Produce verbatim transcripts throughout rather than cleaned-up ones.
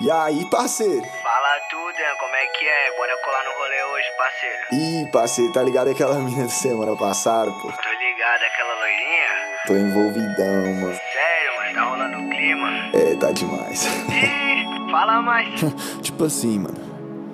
E aí, parceiro? Fala tudo, hein? Como é que é? Bora colar no rolê hoje, parceiro. Ih, parceiro, tá ligado aquela menina de semana passada, pô? Tô ligado, aquela loirinha? Tô envolvidão, mano. Sério, mano? Tá rolando o clima? É, tá demais. Ih, fala mais. Tipo assim, mano.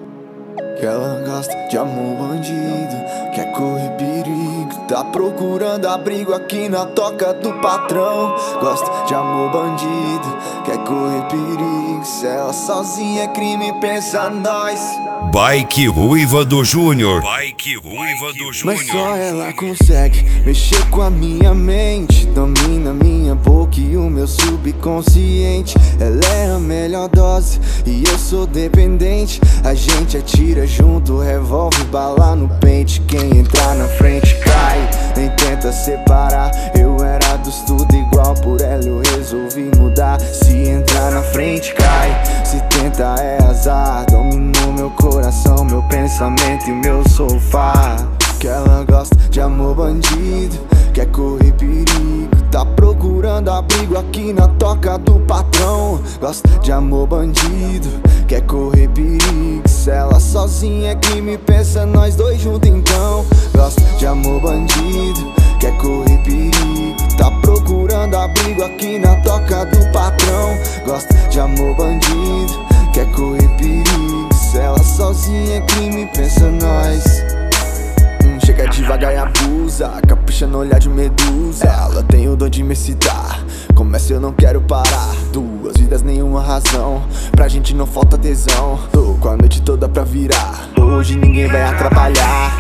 Que ela gosta de amor bandido, quer correr perigo, tá procurando abrigo aqui na toca do patrão. Gosta de amor bandido, quer correr perigo, se ela sozinha é crime, pensa nós. Bike Ruiva do Júnior. Bike Ruiva do Júnior. Mas só ela consegue mexer com a minha mente, domina minha boca e o meu subconsciente. Ela é a melhor dose e eu sou dependente. A gente atira junto, revolve bala no pente. Quem entrar na frente cai, nem tenta separar. Eu era dos tudo igual, por ela eu resolvi mudar. Se entrar na frente cai, se tenta é azar. Dominou meu coração, meu pensamento e meu sofá. Que ela gosta de amor bandido, quer correr perigo, tá procurando abrigo aqui na toca do patrão. Gosta de amor bandido, quer correr perigo, se ela sozinha é crime, pensa nós dois juntos então. Gosta de amor bandido, quer correr perigo, tá procurando abrigo aqui na toca do patrão. Gosta de amor bandido, quer correr perigo, se ela sozinha é crime, pensa nós. hum, Chega devagar e abusa, capricha no olhar de medusa. Ela tem o dom de me excitar, começa eu não quero parar. Duas vidas, nenhuma razão, pra gente não falta tesão. Tô com a noite toda pra virar, hoje ninguém vai atrapalhar.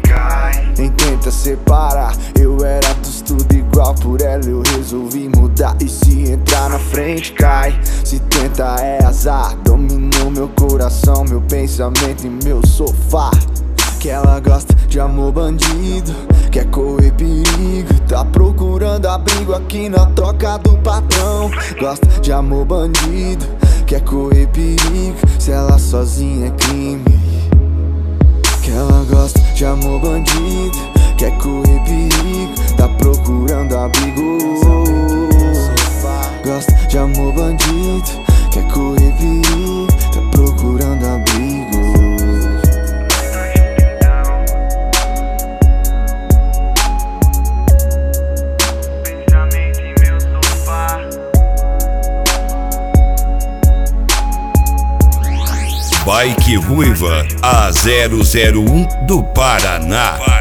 Nem tenta separar, eu era dos tudo igual, por ela eu resolvi mudar. E se entrar na frente cai, se tenta é azar. Dominou meu coração, meu pensamento e meu sofá. Que ela gosta de amor bandido, quer correr perigo, tá procurando abrigo aqui na troca do patrão. Gosta de amor bandido, quer correr perigo, se ela sozinha é crime. Que ela gosta de amor bandido, quer correr perigo, tá procurando abrigo. Gosta de amor bandido, quer correr perigo, tá procurando abrigo. Bike Ruiva, a zero zero um do Paraná.